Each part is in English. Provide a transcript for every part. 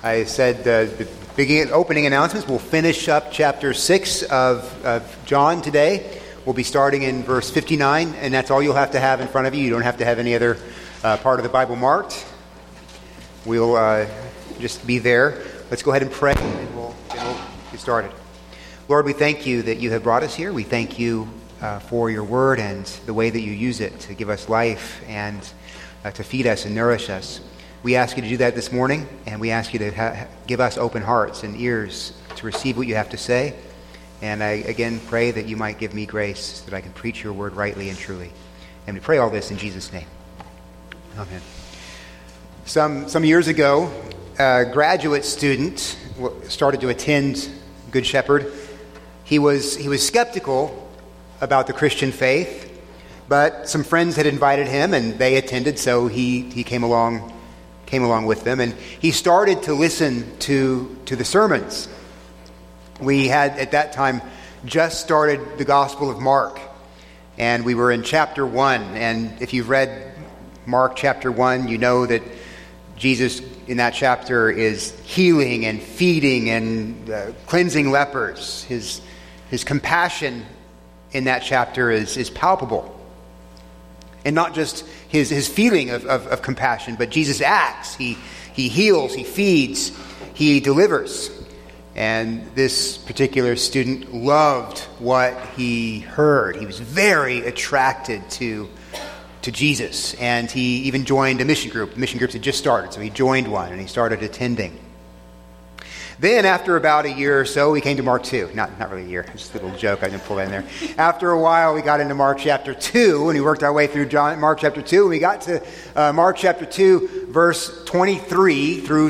I said the opening announcements. We'll finish up chapter 6 of John today. We'll be starting in verse 59, and that's all you'll have to have in front of you. You don't have to have any other part of the Bible marked. We'll just be there. Let's go ahead and pray, and we'll get started. Lord, we thank you that you have brought us here. We thank you for your word and the way that you use it to give us life and to feed us and nourish us. We ask you to do that this morning, and we ask you to give us open hearts and ears to receive what you have to say. And I again pray that you might give me grace so that I can preach your word rightly and truly. And we pray all this in Jesus' name. Amen. Some years ago, a graduate student started to attend Good Shepherd. He was skeptical about the Christian faith, but some friends had invited him, and they attended, so he came along with them, and he started to listen to the sermons. We had, at that time, just started the Gospel of Mark, and we were in chapter 1, and if you've read Mark chapter 1, you know that Jesus in that chapter is healing and feeding and cleansing lepers. His compassion in that chapter is palpable. And not just his feeling of compassion, but Jesus acts. He heals, he feeds, he delivers. And this particular student loved what he heard. He was very attracted to Jesus. And he even joined a mission group. The mission groups had just started, so he joined one and he started attending. Then after about a year or so, we came to Mark 2. Not really a year, just a little joke I didn't pull in there. After a while, we got into Mark chapter 2, and we worked our way through Mark chapter 2, and we got to Mark chapter 2, verses 23 through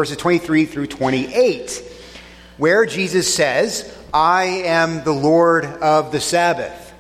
28, where Jesus says, I am the Lord of the Sabbath.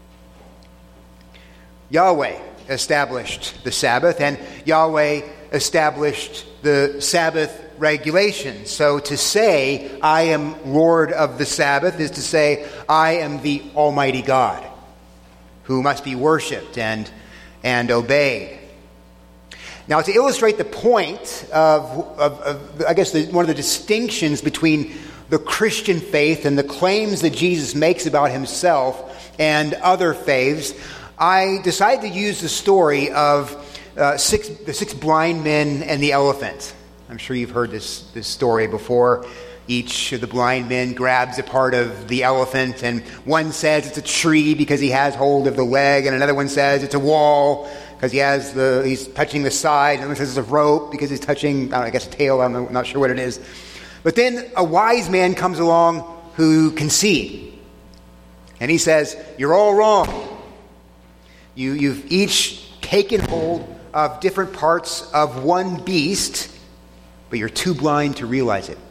Yahweh established the Sabbath, and Yahweh established the Sabbath regulations. So to say, I am Lord of the Sabbath, is to say, I am the Almighty God, who must be worshipped and obeyed. Now, to illustrate the point of I guess, one of the distinctions between the Christian faith and the claims that Jesus makes about himself and other faiths, I decided to use the story of the six blind men and the elephant. I'm sure you've heard this story before. Each of the blind men grabs a part of the elephant, and one says it's a tree because he has hold of the leg, and another one says it's a wall because he's touching the side, and another says it's a rope because he's touching, I guess, a tail. I'm not sure what it is. But then a wise man comes along who can see, and he says, "You're all wrong. You've each taken hold of different parts of one beast, but you're too blind to realize it."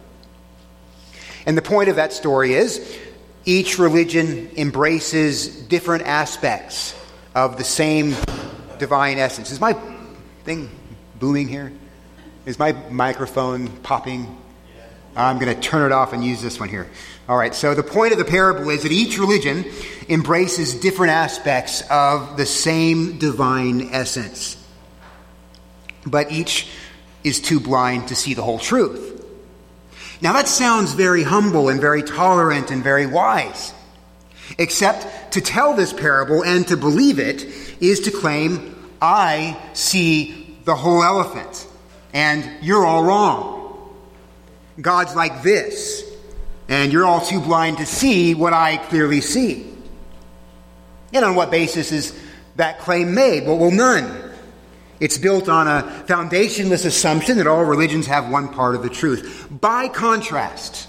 And the point of that story is, each religion embraces different aspects of the same divine essence. Is my thing booming here? Is my microphone popping? I'm going to turn it off and use this one here. All right, so the point of the parable is that each religion embraces different aspects of the same divine essence, but each is too blind to see the whole truth. Now that sounds very humble and very tolerant and very wise. Except to tell this parable and to believe it is to claim, I see the whole elephant and you're all wrong. God's like this and you're all too blind to see what I clearly see. And on what basis is that claim made? Well, none. It's built on a foundationless assumption that all religions have one part of the truth. By contrast,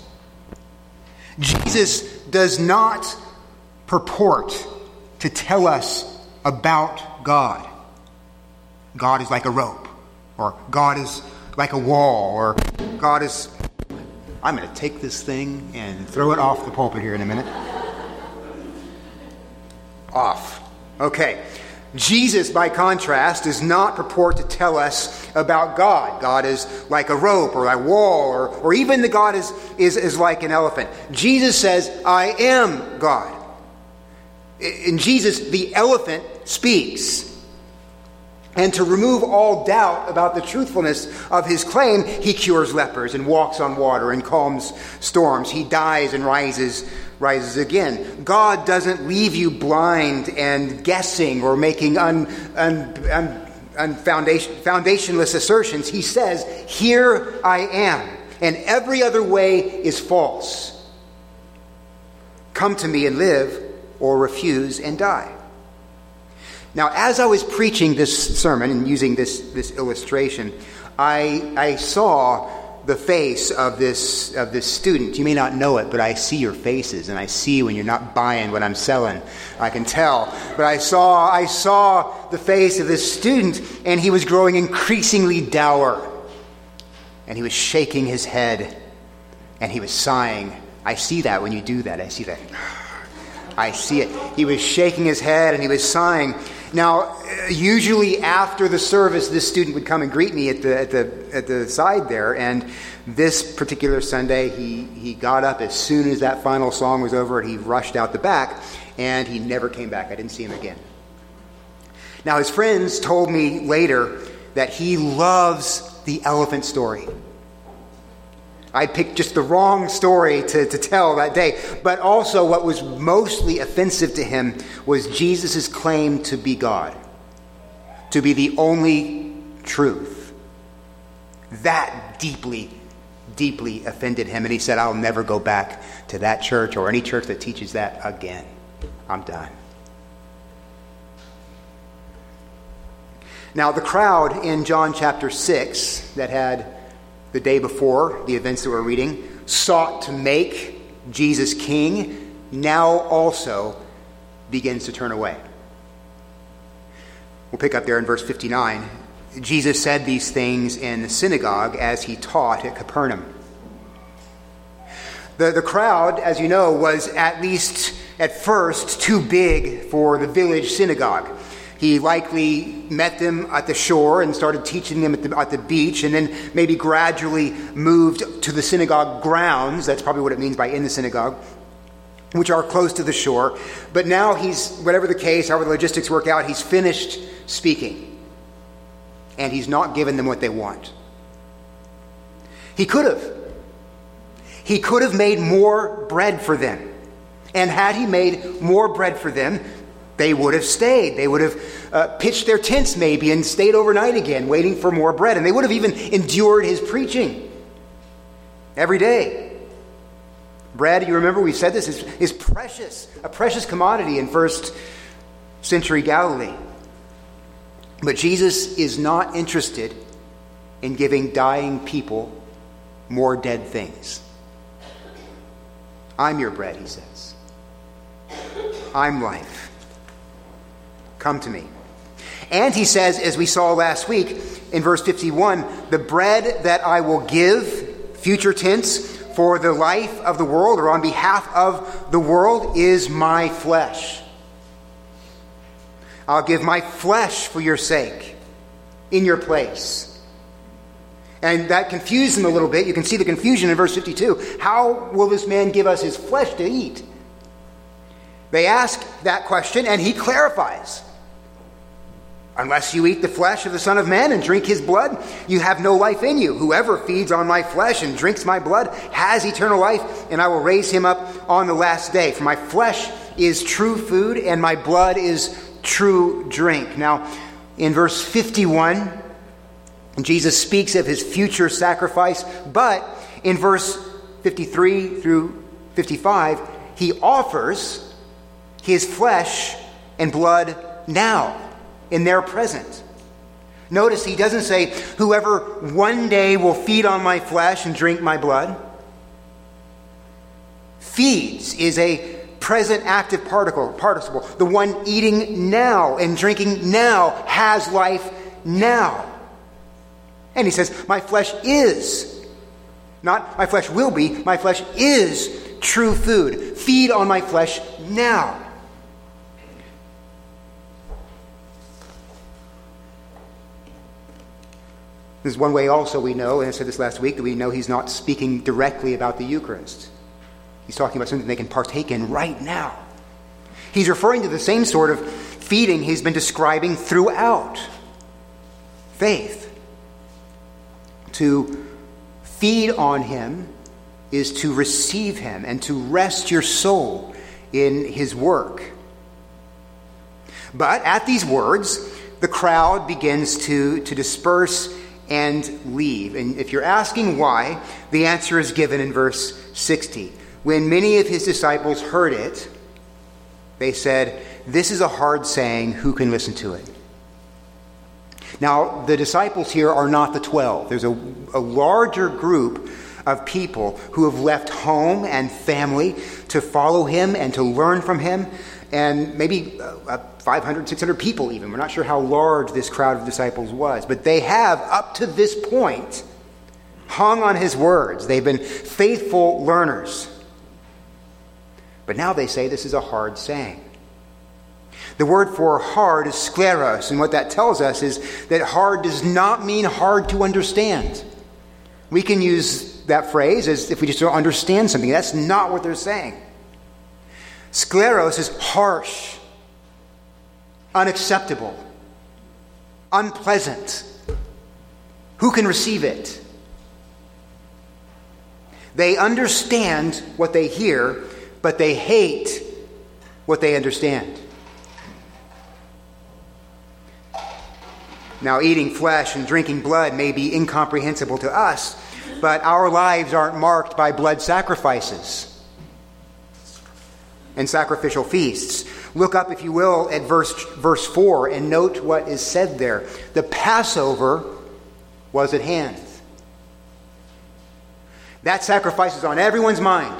Jesus does not purport to tell us about God. God is like a rope, or God is like a wall, or God is... I'm going to take this thing and throw it off the pulpit here in a minute. Off. Okay. Jesus, by contrast, does not purport to tell us about God. God is like a rope or a wall, or even the God is like an elephant. Jesus says, I am God. In Jesus, the elephant speaks. And to remove all doubt about the truthfulness of his claim, he cures lepers and walks on water and calms storms. He dies and rises again. God doesn't leave you blind and guessing or making foundationless assertions. He says, "Here I am," and every other way is false. Come to me and live, or refuse and die. Now, as I was preaching this sermon and using this illustration, I saw the face of this student. You may not know it, but I see your faces, and I see when you're not buying what I'm selling. I can tell. But I saw the face of this student, and he was growing increasingly dour. And he was shaking his head, and he was sighing. I see that when you do that. I see that. I see it. He was shaking his head, and he was sighing. Now, usually after the service, this student would come and greet me at the side there. And this particular Sunday, he got up as soon as that final song was over, and he rushed out the back, and he never came back. I didn't see him again. Now, his friends told me later that he loves the elephant story. I picked just the wrong story to tell that day. But also what was mostly offensive to him was Jesus' claim to be God, to be the only truth. That deeply, deeply offended him. And he said, "I'll never go back to that church or any church that teaches that again. I'm done." Now, the crowd in John chapter 6 that had the day before the events that we're reading sought to make Jesus king, now also begins to turn away. We'll pick up there in verse 59. Jesus said these things in the synagogue as he taught at Capernaum. The crowd, as you know, was at least at first too big for the village synagogue. He likely met them at the shore and started teaching them at the beach, and then maybe gradually moved to the synagogue grounds. That's probably what it means by in the synagogue, which are close to the shore. But now he's, whatever the case, however the logistics work out, he's finished speaking. And he's not given them what they want. He could have. He could have made more bread for them. And had he made more bread for them, they would have stayed. They would have pitched their tents maybe and stayed overnight again, waiting for more bread. And they would have even endured his preaching every day. Bread, you remember we said this, is precious, a precious commodity in first century Galilee. But Jesus is not interested in giving dying people more dead things. I'm your bread, he says. I'm life. Come to me. And he says, as we saw last week in verse 51, the bread that I will give, future tense, for the life of the world or on behalf of the world is my flesh. I'll give my flesh for your sake, in your place. And that confused them a little bit. You can see the confusion in verse 52. How will this man give us his flesh to eat? They ask that question, and he clarifies. Unless you eat the flesh of the Son of Man and drink his blood, you have no life in you. Whoever feeds on my flesh and drinks my blood has eternal life, and I will raise him up on the last day. For my flesh is true food, and my blood is true drink. Now, in verse 51, Jesus speaks of his future sacrifice, but in verse 53 through 55, he offers his flesh and blood now, in their present. Notice he doesn't say, whoever one day will feed on my flesh and drink my blood. Feeds is a present active participle. The one eating now and drinking now has life now. And he says, my flesh is, not my flesh will be, my flesh is true food. Feed on my flesh now. This is one way also we know, and I said this last week, that we know he's not speaking directly about the Eucharist. He's talking about something they can partake in right now. He's referring to the same sort of feeding he's been describing throughout. faith. To feed on him is to receive him and to rest your soul in his work. But at these words, the crowd begins to disperse and leave. And if you're asking why, the answer is given in verse 60. When many of his disciples heard it, they said, "This is a hard saying, who can listen to it?" Now, the disciples here are not the 12. There's a larger group of people who have left home and family to follow him and to learn from him, and maybe 500, 600 people even. We're not sure how large this crowd of disciples was, but they have, up to this point, hung on his words. They've been faithful learners. But now they say this is a hard saying. The word for hard is skleros, and what that tells us is that hard does not mean hard to understand. We can use that phrase as if we just don't understand something. That's not what they're saying. Skleros is harsh, unacceptable, unpleasant. Who can receive it? They understand what they hear, but they hate what they understand. Now, eating flesh and drinking blood may be incomprehensible to us, but our lives aren't marked by blood sacrifices and sacrificial feasts. Look up, if you will, at verse 4 and note what is said there. The Passover was at hand. That sacrifice is on everyone's mind.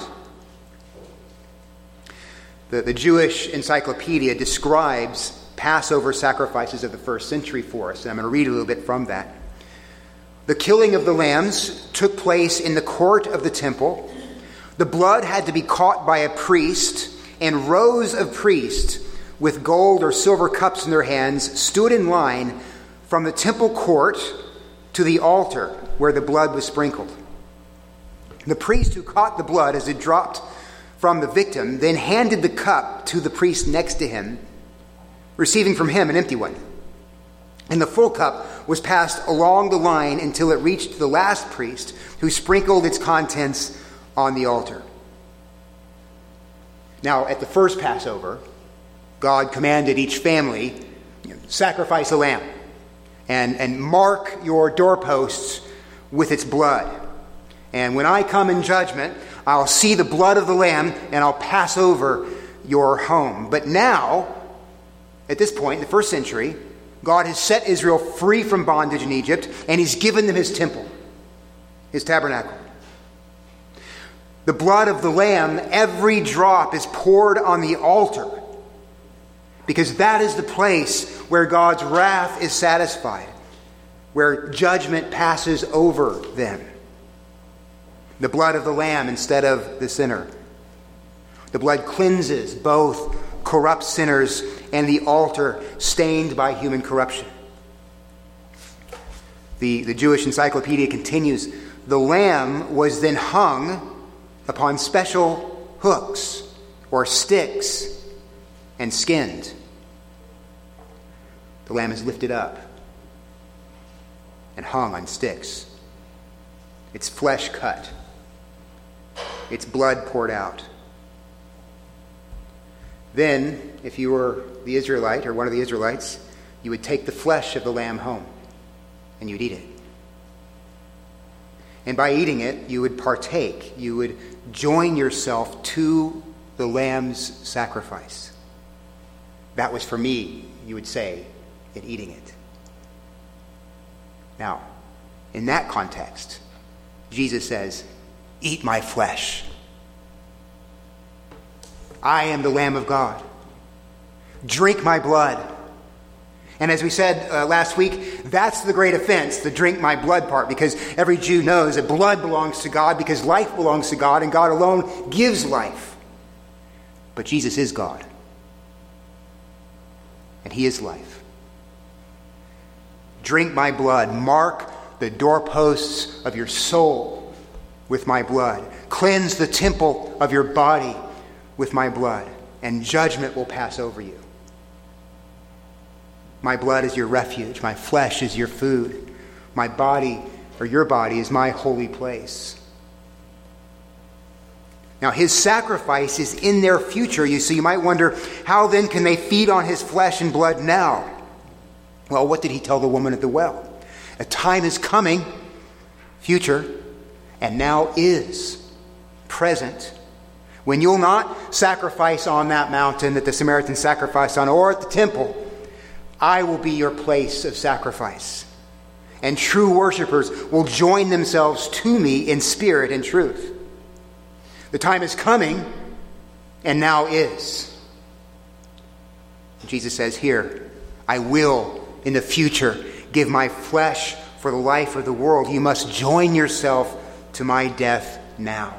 The Jewish encyclopedia describes Passover sacrifices of the first century for us, and I'm going to read a little bit from that. The killing of the lambs took place in the court of the temple. The blood had to be caught by a priest, and rows of priests with gold or silver cups in their hands stood in line from the temple court to the altar where the blood was sprinkled. The priest who caught the blood as it dropped from the victim then handed the cup to the priest next to him, receiving from him an empty one. And the full cup was passed along the line until it reached the last priest, who sprinkled its contents on the altar. Now, at the first Passover, God commanded each family, sacrifice a lamb and mark your doorposts with its blood. And when I come in judgment, I'll see the blood of the lamb and I'll pass over your home. But now, at this point, in the first century, God has set Israel free from bondage in Egypt, and he's given them his temple, his tabernacle. The blood of the lamb, every drop is poured on the altar, because that is the place where God's wrath is satisfied, where judgment passes over them. The blood of the lamb instead of the sinner. The blood cleanses both corrupt sinners and the altar stained by human corruption. The Jewish encyclopedia continues, the lamb was then hung upon special hooks or sticks and skinned. The lamb is lifted up and hung on sticks. Its flesh cut. Its blood poured out. Then, if you were the Israelite or one of the Israelites, you would take the flesh of the lamb home and you'd eat it. And by eating it, you would partake. You would join yourself to the lamb's sacrifice. That was for me, you would say, in eating it. Now, in that context, Jesus says, eat my flesh. I am the Lamb of God. Drink my blood. And as we said last week, that's the great offense, the drink my blood part, because every Jew knows that blood belongs to God because life belongs to God and God alone gives life. But Jesus is God. And he is life. Drink my blood. Mark the doorposts of your soul with my blood. Cleanse the temple of your body with my blood, and judgment will pass over you. My blood is your refuge. My flesh is your food. My body, or your body, is my holy place. Now, his sacrifice is in their future. So you might wonder, how then can they feed on his flesh and blood now? Well, what did he tell the woman at the well? A time is coming, future, and now is present, when you'll not sacrifice on that mountain that the Samaritans sacrificed on, or at the temple. I will be your place of sacrifice. And true worshipers will join themselves to me in spirit and truth. The time is coming, and now is. Jesus says here, I will, in the future, give my flesh for the life of the world. You must join yourself to my death now.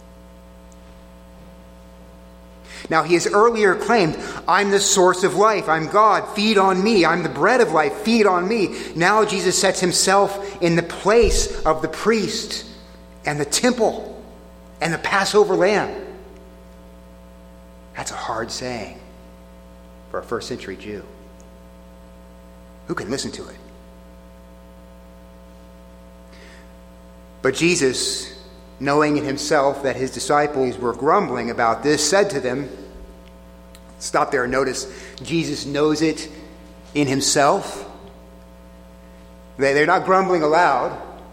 Now, he has earlier claimed, I'm the source of life. I'm God. Feed on me. I'm the bread of life. Feed on me. Now Jesus sets himself in the place of the priest and the temple and the Passover lamb. That's a hard saying for a first century Jew. Who can listen to it? But Jesus, knowing in himself that his disciples were grumbling about this, said to them, stop there and notice, Jesus knows it in himself. They're not grumbling aloud.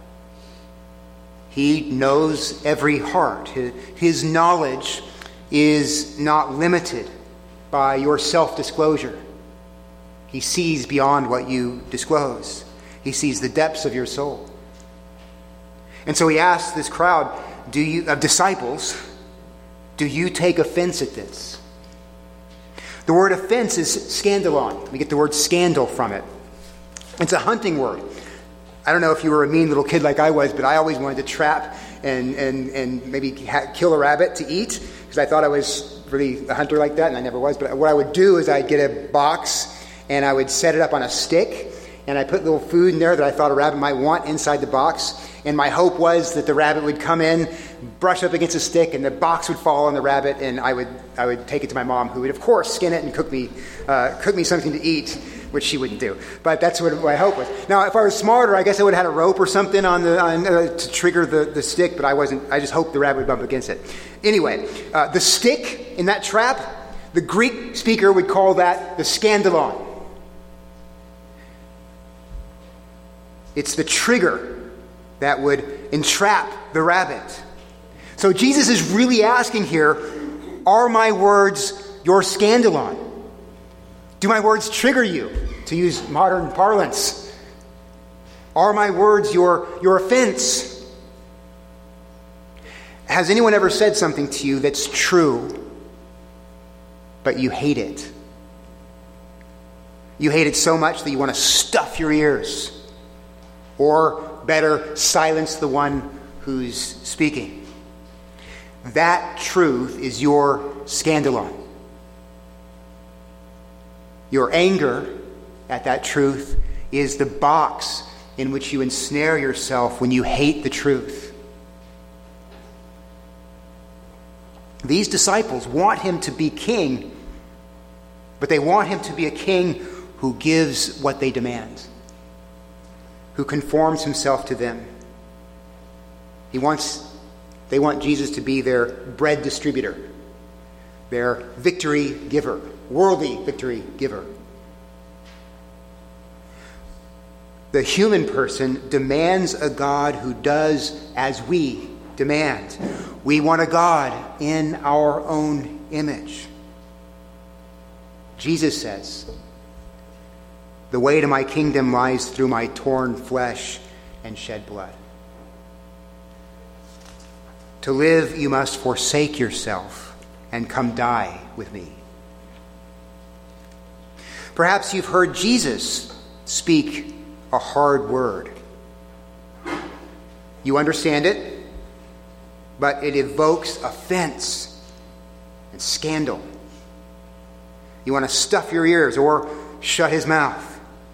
He knows every heart. His knowledge is not limited by your self-disclosure. He sees beyond what you disclose. He sees the depths of your soul. And so he asks this crowd of disciples, do you take offense at this? The word offense is scandalon. We get the word scandal from it. It's a hunting word. I don't know if you were a mean little kid like I was, but I always wanted to trap and maybe kill a rabbit to eat, because I thought I was really a hunter like that, and I never was. But what I would do is I'd get a box, and I would set it up on a stick, and I put little food in there that I thought a rabbit might want inside the box. And my hope was that the rabbit would come in, brush up against a stick, and the box would fall on the rabbit, and I would take it to my mom, who would, of course, skin it and cook me something to eat, which she wouldn't do. But that's what my hope was. Now, if I was smarter, I guess I would have had a rope or something to trigger the stick, but I wasn't. I just hoped the rabbit would bump against it. Anyway, the stick in that trap, the Greek speaker would call that the scandalon. It's the trigger that would entrap the rabbit. So Jesus is really asking here, are my words your scandalon? Do my words trigger you, to use modern parlance? Are my words your offense? Has anyone ever said something to you that's true, but you hate it? You hate it so much that you want to stuff your ears. Or better, silence the one who's speaking. That truth is your scandalon. Your anger at that truth is the box in which you ensnare yourself when you hate the truth. These disciples want him to be king, but they want him to be a king who gives what they demand, who conforms himself to them. They want Jesus to be their bread distributor, their victory giver, worldly victory giver. The human person demands a God who does as we demand. We want a God in our own image. Jesus says, the way to my kingdom lies through my torn flesh and shed blood. To live, you must forsake yourself and come die with me. Perhaps you've heard Jesus speak a hard word. You understand it, but it evokes offense and scandal. You want to stuff your ears or shut his mouth.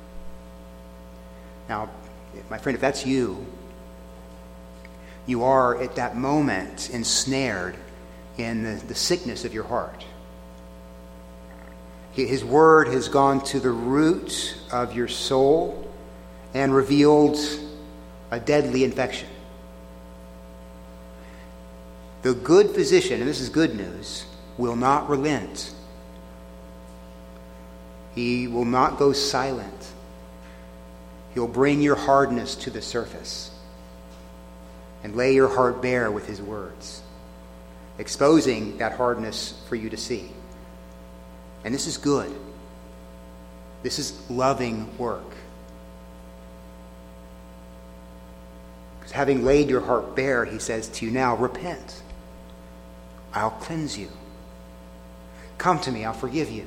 Now, my friend, if that's you, you are at that moment ensnared in the sickness of your heart. His word has gone to the root of your soul and revealed a deadly infection. The good physician, and this is good news, will not relent. He will not go silent. He'll bring your hardness to the surface and lay your heart bare with his words, exposing that hardness for you to see. And this is good. This is loving work. Because having laid your heart bare, he says to you now, repent. I'll cleanse you. Come to me, I'll forgive you.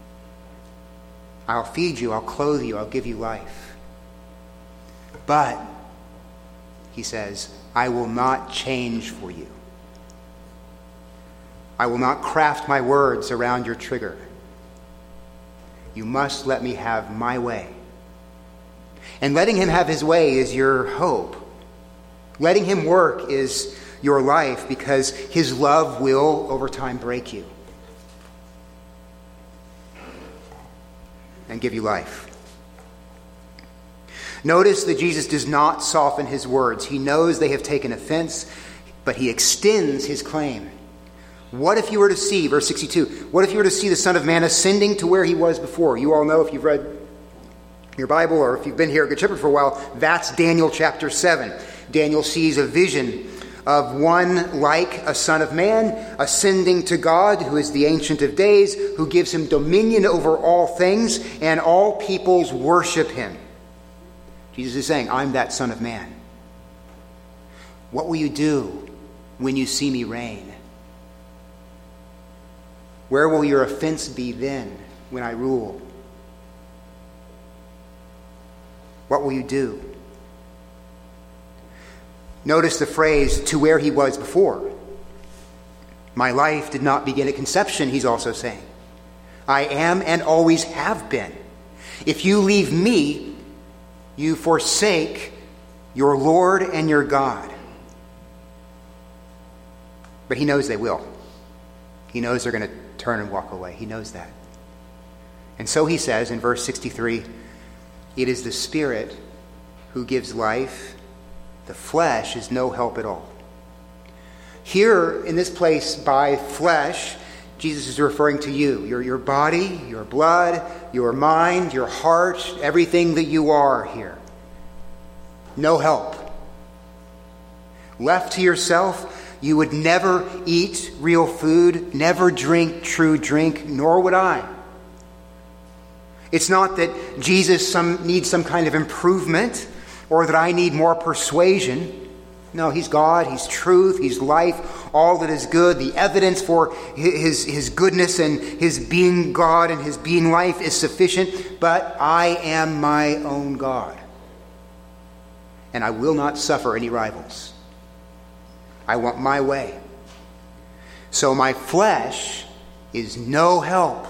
I'll feed you, I'll clothe you, I'll give you life. But, he says, I will not change for you. I will not craft my words around your trigger. You must let me have my way. And letting him have his way is your hope. Letting him work is your life, because his love will, over time, break you and give you life. Notice that Jesus does not soften his words. He knows they have taken offense, but he extends his claim. What if you were to see, verse 62, what if you were to see the Son of Man ascending to where he was before? You all know, if you've read your Bible or if you've been here at Good Shepherd for a while, that's Daniel chapter 7. Daniel sees a vision of one like a Son of Man ascending to God, who is the Ancient of Days, who gives him dominion over all things, and all peoples worship him. Jesus is saying, I'm that Son of Man. What will you do when you see me reign? Where will your offense be then when I rule? What will you do? Notice the phrase, to where he was before. My life did not begin at conception, he's also saying. I am and always have been. If you leave me, you forsake your Lord and your God. But he knows they will. He knows they're going to turn and walk away. He knows that. And so he says in verse 63, it is the Spirit who gives life. The flesh is no help at all. Here in this place, by flesh, Jesus is referring to you, your body, your blood, your mind, your heart, everything that you are here. No help. Left to yourself, you would never eat real food, never drink true drink, nor would I. It's not that Jesus needs some kind of improvement or that I need more persuasion. No, he's God, he's truth, he's life, all that is good. The evidence for his goodness and his being God and his being life is sufficient, but I am my own God. And I will not suffer any rivals. I want my way. So my flesh is no help.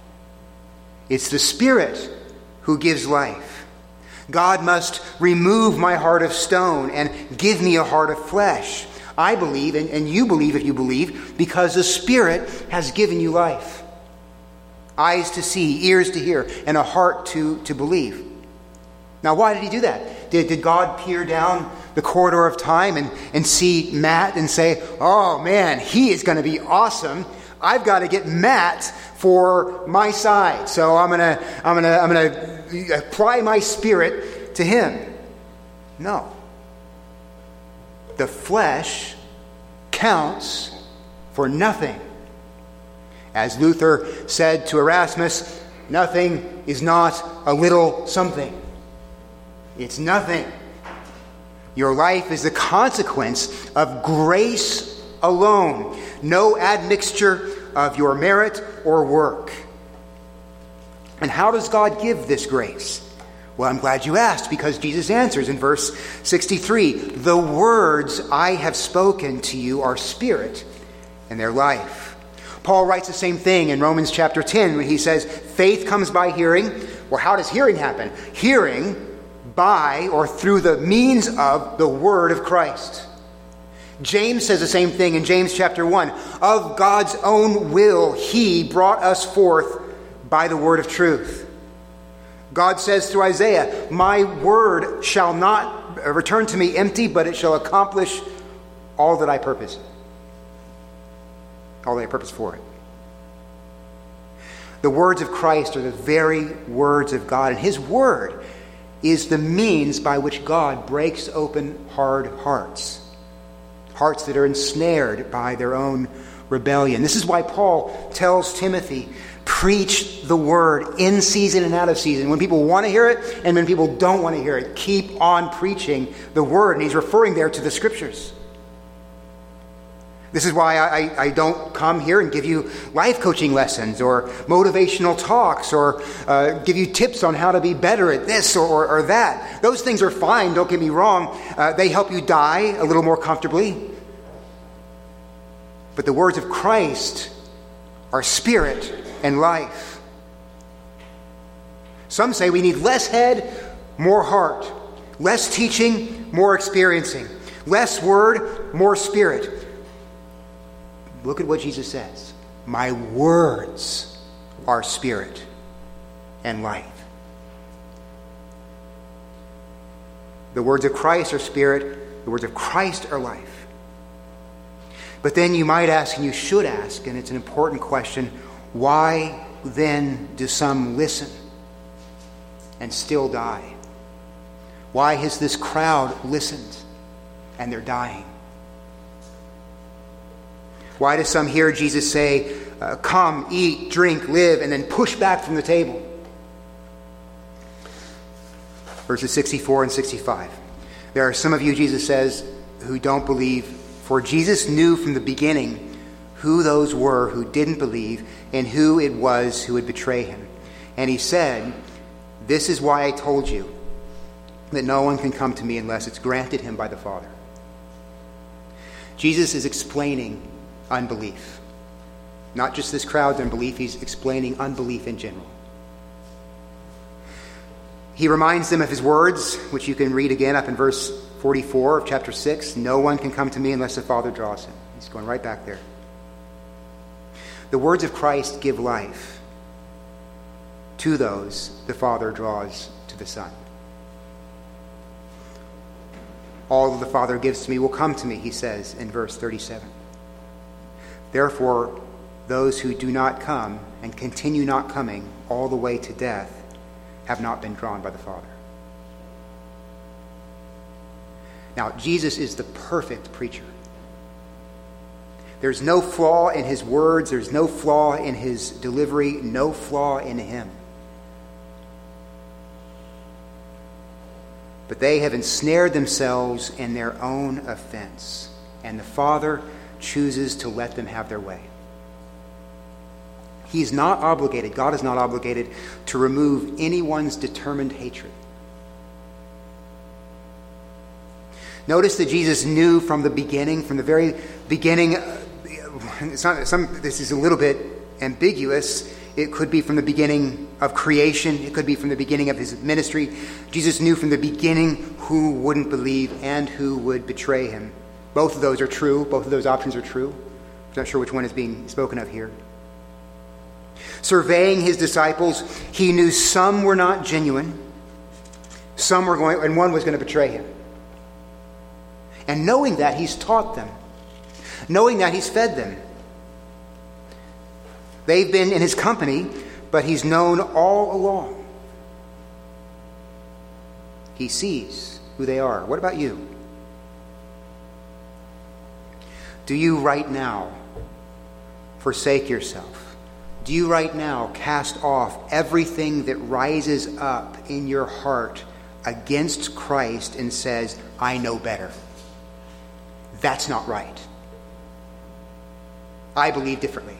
It's the Spirit who gives life. God must remove my heart of stone and give me a heart of flesh. I believe, and you believe if you believe, because the Spirit has given you life. Eyes to see, ears to hear, and a heart to believe. Now, why did he do that? Did God peer down the corridor of time and see Matt and say, oh man, he is going to be awesome. I've got to get Matt for my side. So I'm gonna apply my Spirit to him. No. The flesh counts for nothing. As Luther said to Erasmus, nothing is not a little something. It's nothing. Your life is the consequence of grace alone. No admixture of your merit or work. And how does God give this grace? Well, I'm glad you asked, because Jesus answers in verse 63, the words I have spoken to you are spirit and they're life. Paul writes the same thing in Romans chapter 10 when he says, faith comes by hearing. Well, how does hearing happen? Hearing by or through the means of the word of Christ. James says the same thing in James chapter 1. Of God's own will, he brought us forth by the word of truth. God says through Isaiah, my word shall not return to me empty, but it shall accomplish all that I purpose. All that I purpose for it. The words of Christ are the very words of God, and his word is the means by which God breaks open hard hearts. Hearts that are ensnared by their own rebellion. This is why Paul tells Timothy, preach the word in season and out of season. When people want to hear it and when people don't want to hear it, keep on preaching the word. And he's referring there to the scriptures. This is why I don't come here and give you life coaching lessons or motivational talks or give you tips on how to be better at this or that. Those things are fine, don't get me wrong. They help you die a little more comfortably. But the words of Christ are spirit and life. Some say we need less head, more heart. Less teaching, more experiencing. Less word, more spirit. Look at what Jesus says. My words are spirit and life. The words of Christ are spirit. The words of Christ are life. But then you might ask, and you should ask, and it's an important question, why then do some listen and still die? Why has this crowd listened and they're dying? Why do some hear Jesus say, come, eat, drink, live, and then push back from the table? Verses 64 and 65. There are some of you, Jesus says, who don't believe, for Jesus knew from the beginning who those were who didn't believe and who it was who would betray him. And he said, this is why I told you that no one can come to me unless it's granted him by the Father. Jesus is explaining unbelief. Not just this crowd's unbelief, he's explaining unbelief in general. He reminds them of his words, which you can read again up in verse 44 of chapter 6. No one can come to me unless the Father draws him. He's going right back there. The words of Christ give life to those the Father draws to the Son. All that the Father gives to me will come to me, he says in verse 37. Therefore, those who do not come and continue not coming all the way to death have not been drawn by the Father. Now, Jesus is the perfect preacher. There's no flaw in his words. There's no flaw in his delivery. No flaw in him. But they have ensnared themselves in their own offense. And the Father chooses to let them have their way. He's not obligated, God is not obligated to remove anyone's determined hatred. Notice that Jesus knew from the beginning, from the very beginning, this is a little bit ambiguous. It could be from the beginning of creation. It could be from the beginning of his ministry. Jesus knew from the beginning who wouldn't believe and who would betray him. Both of those are true. Both of those options are true. I'm not sure which one is being spoken of here. Surveying his disciples, he knew some were not genuine. Some were going, and one was going to betray him. And knowing that, he's taught them. Knowing that, he's fed them. They've been in his company, but he's known all along. He sees who they are. What about you? Do you right now forsake yourself? Do you right now cast off everything that rises up in your heart against Christ and says, I know better? That's not right. I believe differently.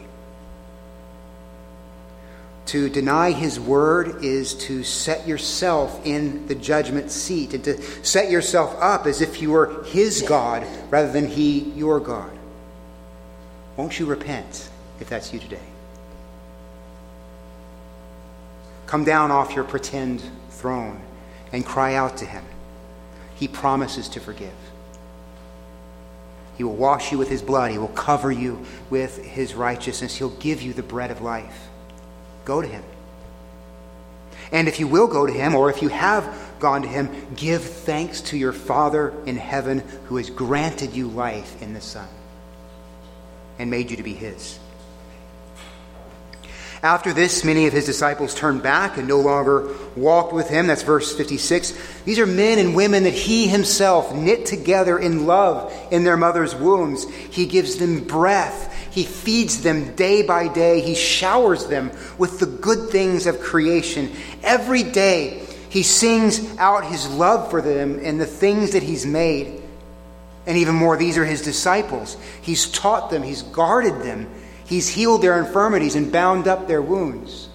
To deny his word is to set yourself in the judgment seat and to set yourself up as if you were his God rather than he your God. Won't you repent if that's you today? Come down off your pretend throne and cry out to him. He promises to forgive. He will wash you with his blood. He will cover you with his righteousness. He'll give you the bread of life. Go to him. And if you will go to him, or if you have gone to him, give thanks to your Father in heaven who has granted you life in the Son and made you to be his. After this, many of his disciples turned back and no longer walked with him. That's verse 56. These are men and women that he himself knit together in love in their mother's wombs. He gives them breath. He feeds them day by day. He showers them with the good things of creation. Every day, he sings out his love for them and the things that he's made. And even more, these are his disciples. He's taught them. He's guarded them. He's healed their infirmities and bound up their wounds.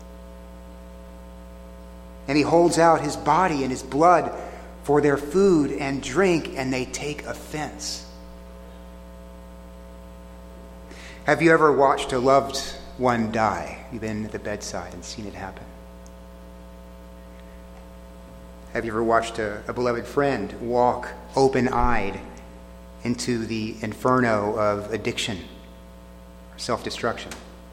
And he holds out his body and his blood for their food and drink, and they take offense. Have you ever watched a loved one die? You've been at the bedside and seen it happen. Have you ever watched a beloved friend walk open-eyed into the inferno of addiction, self-destruction?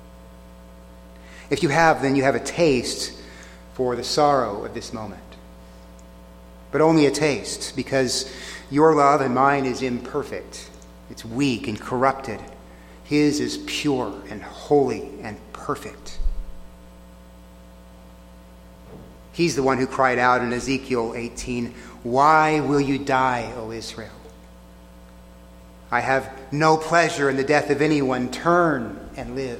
If you have, then you have a taste for the sorrow of this moment. But only a taste, because your love and mine is imperfect. It's weak and corrupted. His is pure and holy and perfect. He's the one who cried out in Ezekiel 18, "Why will you die, O Israel? I have no pleasure in the death of anyone. Turn and live."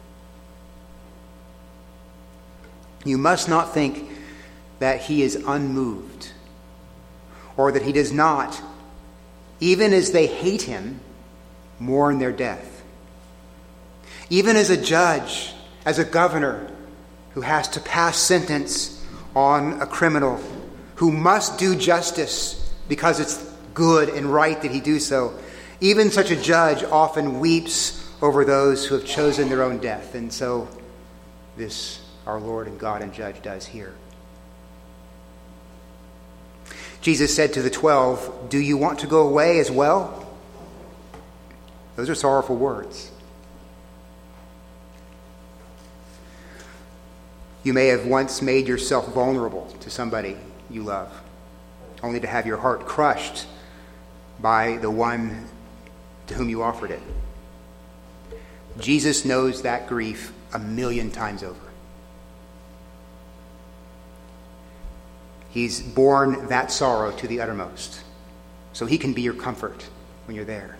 You must not think that he is unmoved, or that he does not, even as they hate him, mourn their death. Even as a judge, as a governor who has to pass sentence on a criminal who must do justice because it's good and right that he do so, even such a judge often weeps over those who have chosen their own death. And so this, our Lord and God and Judge, does here. Jesus said to the 12, "Do you want to go away as well?" Those are sorrowful words. You may have once made yourself vulnerable to somebody you love, only to have your heart crushed by the one to whom you offered it. Jesus knows that grief 1,000,000 times over. He's borne that sorrow to the uttermost, so he can be your comfort when you're there.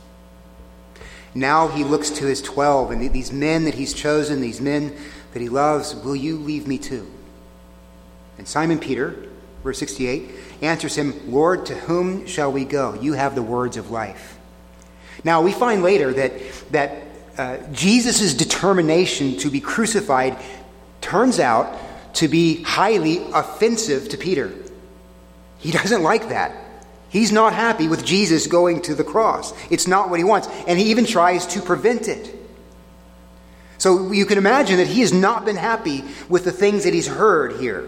Now he looks to his 12 and these men that he's chosen, these men that he loves. "Will you leave me too?" And Simon Peter, verse 68, answers him, "Lord, to whom shall we go? You have the words of life." Now we find later that Jesus' determination to be crucified turns out to be highly offensive to Peter. He doesn't like that. He's not happy with Jesus going to the cross. It's not what he wants. And he even tries to prevent it. So you can imagine that he has not been happy with the things that he's heard here.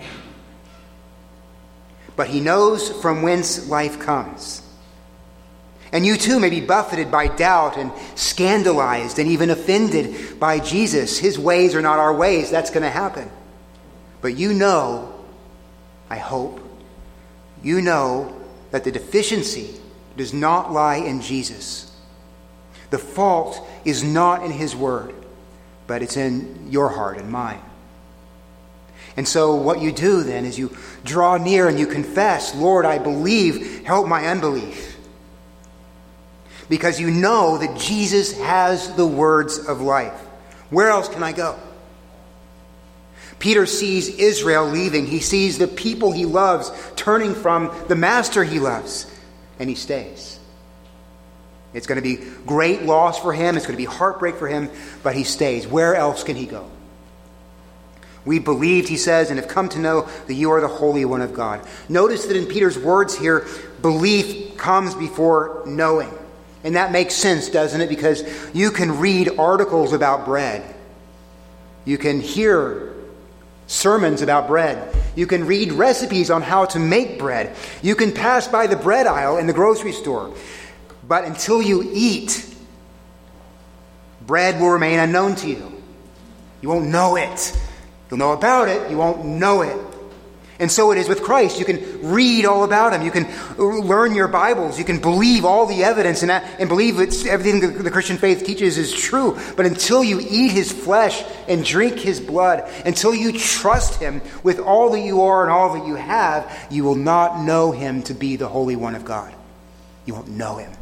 But he knows from whence life comes. And you too may be buffeted by doubt and scandalized and even offended by Jesus. His ways are not our ways. That's going to happen. But you know, I hope, you know that the deficiency does not lie in Jesus. The fault is not in his word, but it's in your heart and mine. And so what you do then is you draw near and you confess, "Lord, I believe, help my unbelief." Because you know that Jesus has the words of life. Where else can I go? Peter sees Israel leaving. He sees the people he loves turning from the master he loves, and he stays. It's going to be great loss for him. It's going to be heartbreak for him, but he stays. Where else can he go? "We believed," he says, "and have come to know that you are the Holy One of God." Notice that in Peter's words here, belief comes before knowing. And that makes sense, doesn't it? Because you can read articles about bread. You can hear sermons about bread. You can read recipes on how to make bread. You can pass by the bread aisle in the grocery store. But until you eat, bread will remain unknown to you. You won't know it You'll know about it, you won't know it. And so it is with Christ. You can read all about him. You can learn your Bibles. You can believe all the evidence and believe everything the Christian faith teaches is true. But until you eat his flesh and drink his blood, until you trust him with all that you are and all that you have, you will not know him to be the Holy One of God. You won't know him.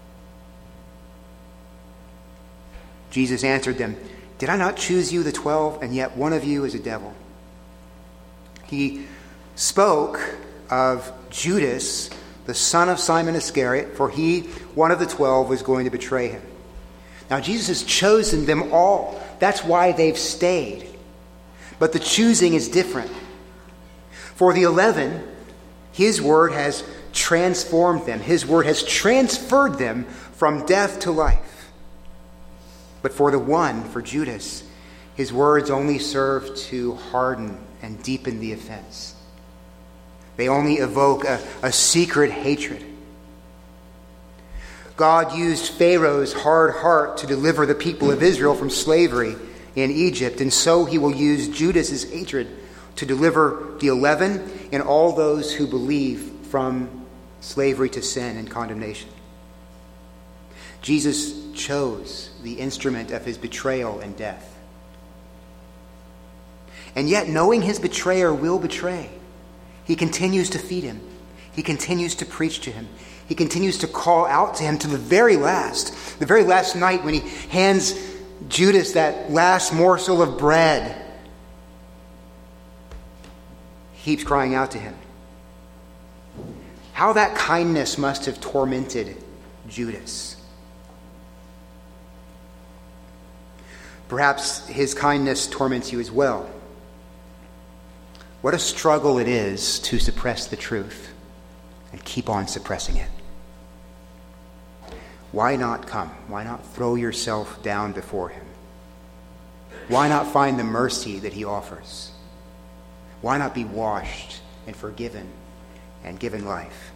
Jesus answered them, "Did I not choose you, the 12, and yet one of you is a devil?" He spoke of Judas, the son of Simon Iscariot, for he, one of the 12, was going to betray him. Now, Jesus has chosen them all. That's why they've stayed. But the choosing is different. For the 11, his word has transformed them. His word has transferred them from death to life. But for the one, for Judas, his words only serve to harden and deepen the offense. They only evoke a secret hatred. God used Pharaoh's hard heart to deliver the people of Israel from slavery in Egypt, and so he will use Judas's hatred to deliver the 11 and all those who believe from slavery to sin and condemnation. Jesus chose the instrument of his betrayal and death. And yet, knowing his betrayer will betray, he continues to feed him. He continues to preach to him. He continues to call out to him to the very last night when he hands Judas that last morsel of bread. He keeps crying out to him. How that kindness must have tormented Judas. Perhaps his kindness torments you as well. What a struggle it is to suppress the truth and keep on suppressing it. Why not come? Why not throw yourself down before him? Why not find the mercy that he offers? Why not be washed and forgiven and given life?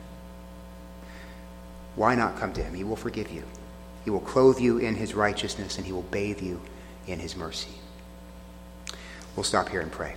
Why not come to him? He will forgive you. He will clothe you in his righteousness, and he will bathe you in his mercy. We'll stop here and pray.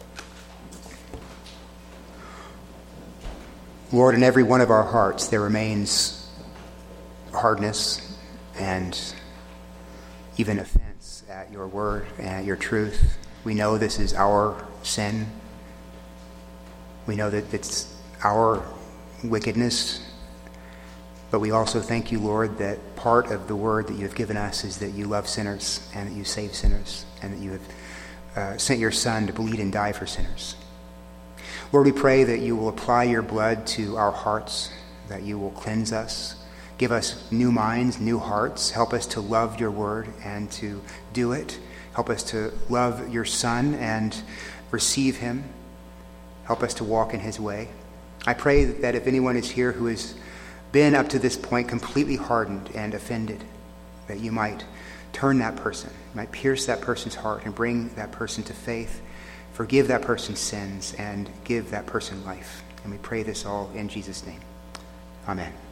Lord, in every one of our hearts there remains hardness and even offense at your word and at your truth. We know this is our sin. We know that it's our wickedness. But we also thank you, Lord, that part of the word that you have given us is that you love sinners and that you save sinners and that you have sent your Son to bleed and die for sinners. Lord, we pray that you will apply your blood to our hearts, that you will cleanse us, give us new minds, new hearts, help us to love your word and to do it. Help us to love your Son and receive him. Help us to walk in his way. I pray that if anyone is here who has been up to this point completely hardened and offended, that you might turn that person, you might pierce that person's heart and bring that person to faith, forgive that person's sins, and give that person life. And we pray this all in Jesus' name. Amen.